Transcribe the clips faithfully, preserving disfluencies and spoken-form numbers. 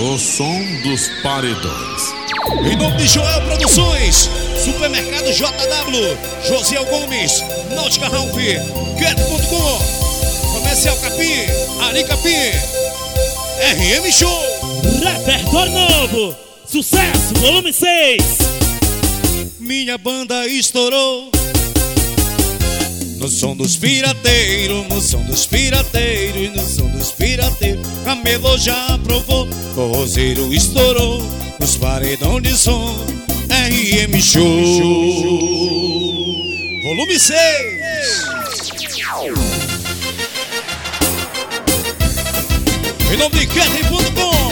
O som dos paredões. Em nome de Joel Produções, Supermercado J W, Josiel Gomes, Náutica Ralph, Get ponto com, Comercial Capim, Ari Capim, R M Show. Repertório novo, sucesso, volume seis. Minha banda estourou no som dos pirateiros, no som dos pirateiros, no som dos pirateiros. Camelo já aprovou, forrozeiro estourou nos paredão de som. R M Show, volume seis. Em nome de Get ponto com.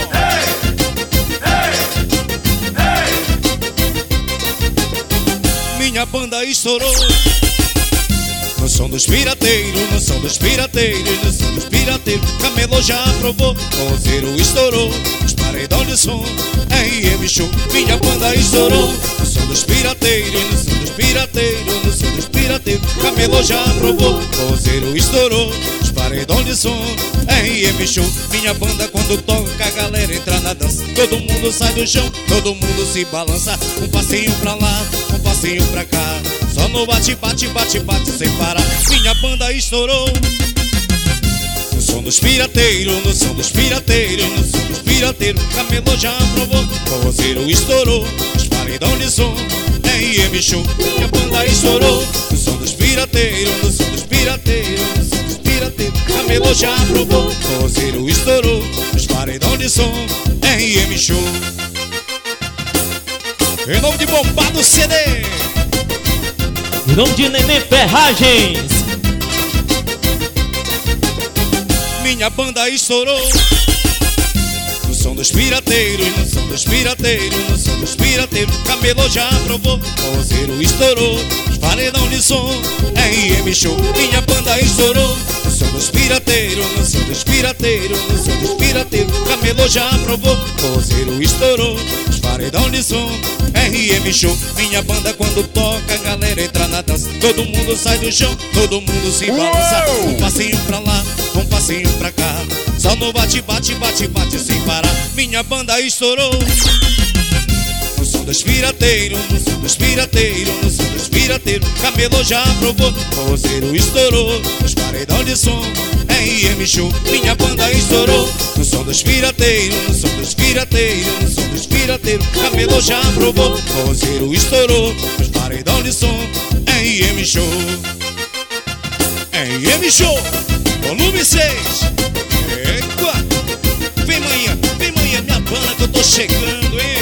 Minha banda estourou no som dos pirateiros, no som dos pirateiros, no som dos pirateiros. Camelo já aprovou, forrozeiro estourou nos paredão de som. R M Show, minha banda estourou no som dos pirateiros, no som dos pirateiros, no som dos pirateiros. Camelo já aprovou, forrozeiro estourou nos paredão de som. R M Show, minha banda quando toca a galera entra na dança. Todo mundo sai do chão, todo mundo se balança. Um passinho pra lá, um passinho pra cá, só no bate, bate, bate, bate sem parar. Minha banda estourou no som dos pirateiros, no som dos pirateiros, no som dos pirateiros. Camelo já aprovou, forrozeiro estourou nos paredão de som. R M Show, minha banda estourou no som dos pirateiros, no som dos pirateiros, no som dos pirateiros. Camelo já aprovou, forrozeiro estourou nos paredão de som. R M Show. Em nome de Bombado C D, em nome de Nenê Ferragens, minha banda estourou no som dos pirateiros, no som dos pirateiros, no som dos pirateiros. Camelo já aprovou, forrozeiro estourou nos paredão de som. R M Show, minha banda estourou no som dos pirateiros, no som dos pirateiros, no som dos pirateiros. Camelo já aprovou, forrozeiro estourou nos paredão de som. R M Show, minha banda quando toca a galera entra na dança. Todo mundo sai do chão, todo mundo se balança. Um passinho pra lá, um passinho pra cá, só no bate, bate, bate, bate sem parar. Minha banda estourou no som dos pirateiros, no som dos pirateiros, no som dos pirateiros. Camelo já aprovou, forrozeiro estourou nos paredão de som. R M Show, minha banda estourou no som dos pirateiros, no som dos pirateiros, no som dos pirateiros. Camelo já aprovou, forrozeiro estourou nos paredão de som. R M Show, R M Show, volume seis. Eita, vem manhã, vem manhã, minha banda que eu tô chegando, hein?